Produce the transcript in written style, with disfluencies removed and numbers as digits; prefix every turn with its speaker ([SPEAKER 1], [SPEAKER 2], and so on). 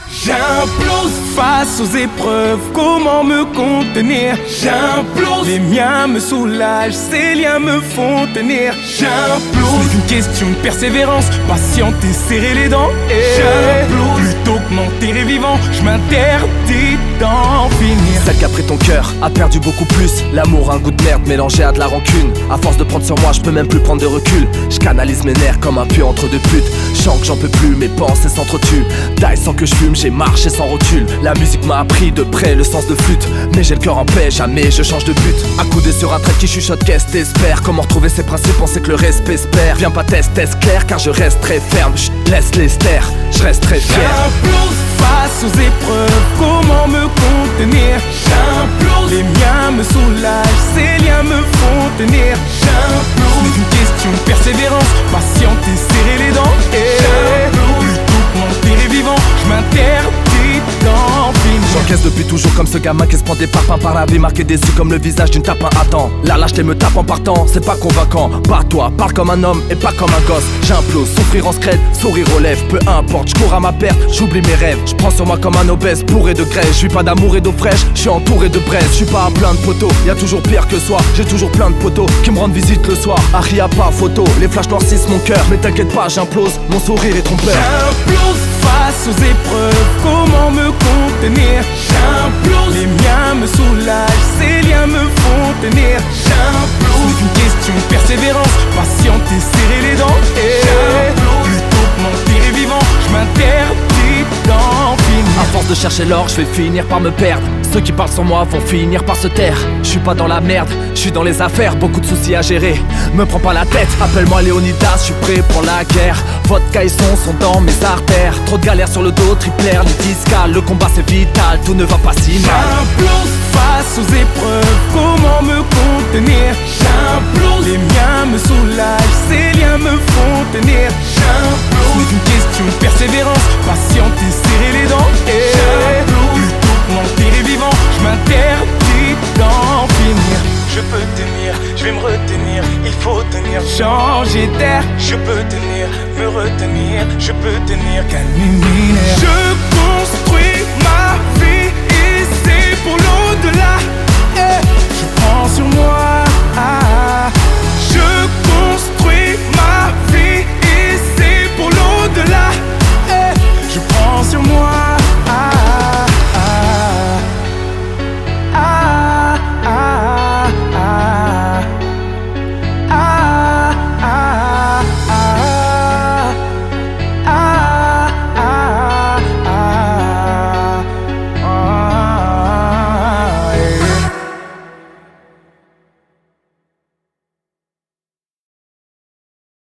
[SPEAKER 1] J'implose face aux épreuves, comment me contenir? J'implose, les miens me soulagent, ces liens me font tenir. J'implose, c'est une question de persévérance, patiente et serrer les dents. J'implose, plutôt que m'enterrer vivant, je m'interdis d'en finir.
[SPEAKER 2] Celle qui a pris ton cœur a perdu beaucoup plus. L'amour a un goût de merde mélangé à de la rancune. À force de prendre sur moi, je peux même plus prendre de recul. Je canalise mes nerfs comme un puits entre deux putes. Je sens que j'en peux plus, mes pensées s'entretuent. Die sans que je fume, j'ai marché sans rotule. La musique m'a appris de près le sens de flûte. Mais j'ai le cœur en paix, jamais je change de but. Accoudé sur un trait qui chuchote, qu'est-ce t'espères? Comment retrouver ses principes, penser que le respect espère? Viens pas test clair, car je reste très ferme. Laisse les stères, je reste très fier.
[SPEAKER 1] J'implose face aux épreuves, comment me contenir? J'implose, les miens me soulagent, ces liens me font tenir. J'implose, c'est une question de persévérance, patiente et serrer les dents. Plutôt que m'enterrer vivant, je m'interdis d'en finir.
[SPEAKER 2] J'encaisse depuis toujours comme ce gamin qui se prend des parpaings par la vie, marqué des yeux comme le visage d'une tapin. Attends, la lâcheté me tape en partant, c'est pas convaincant. Bats-toi, parle comme un homme et pas comme un gosse. J'implose, souffrir en scred, sourire aux lèvres. Peu importe, je cours à ma perte, j'oublie mes rêves. Je prends sur moi comme un obèse, bourré de graisse. Je suis pas d'amour et d'eau fraîche, je suis entouré de braise. Je suis pas à plein de poteaux, y a toujours pire que soi. J'ai toujours plein de poteaux qui me rendent visite le soir. Harry a pas photo, les flashs noircissent mon cœur. Mais t'inquiète pas, j'implose, mon sourire est trompeur.
[SPEAKER 1] J'implose face aux épreuves, comment me contenir? J'implose, les miens me soulagent, ces liens me font tenir. J'implose, c'est une question de persévérance, patiente et serrer les dents. Plutôt que m'enterrer vivant, je m'interdis d'en finir.
[SPEAKER 2] À force de chercher l'or, je vais finir par me perdre. Ceux qui parlent sur moi vont finir par se taire. Je suis pas dans la merde, je suis dans les affaires. Beaucoup de soucis à gérer, me prends pas la tête. Appelle-moi Léonidas, je suis prêt pour la guerre. Vodka et son sont dans mes artères. Trop de galères sur le dos, triplaire, les discales. Le combat c'est vital, tout ne va pas si mal.
[SPEAKER 1] J'implose face aux épreuves, comment me contenir? J'implose, les miens me soulagent, ces liens me font tenir. J'implose, c'est une question de persévérance, patiente et serrer les dents. Plutôt que m'enterrer vivant, je m'interdis d'en finir. Je peux tenir, je vais me retenir, il faut tenir. Changer d'air, je peux tenir, me retenir, je peux tenir, calmer mes nerfs.